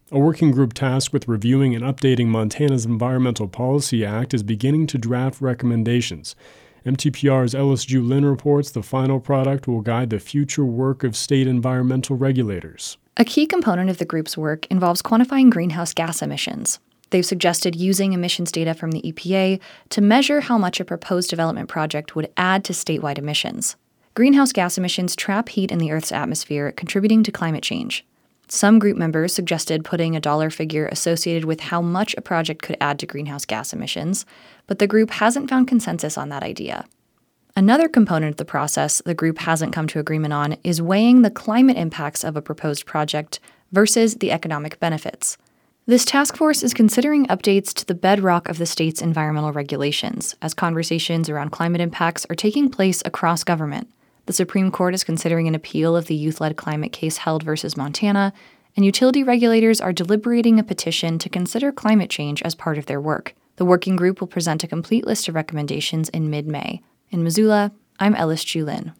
A working group tasked with reviewing and updating Montana's Environmental Policy Act is beginning to draft recommendations. MTPR's Ellis Julin reports the final product will guide the future work of state environmental regulators. A key component of the group's work involves quantifying greenhouse gas emissions. They've suggested using emissions data from the EPA to measure how much a proposed development project would add to statewide emissions. Greenhouse gas emissions trap heat in the Earth's atmosphere, contributing to climate change. Some group members suggested putting a dollar figure associated with how much a project could add to greenhouse gas emissions, but the group hasn't found consensus on that idea. Another component of the process the group hasn't come to agreement on is weighing the climate impacts of a proposed project versus the economic benefits. This task force is considering updates to the bedrock of the state's environmental regulations, as conversations around climate impacts are taking place across government. The Supreme Court is considering an appeal of the youth-led climate case Held versus Montana, and utility regulators are deliberating a petition to consider climate change as part of their work. The working group will present a complete list of recommendations in mid-May. In Missoula, I'm Ellis Julin.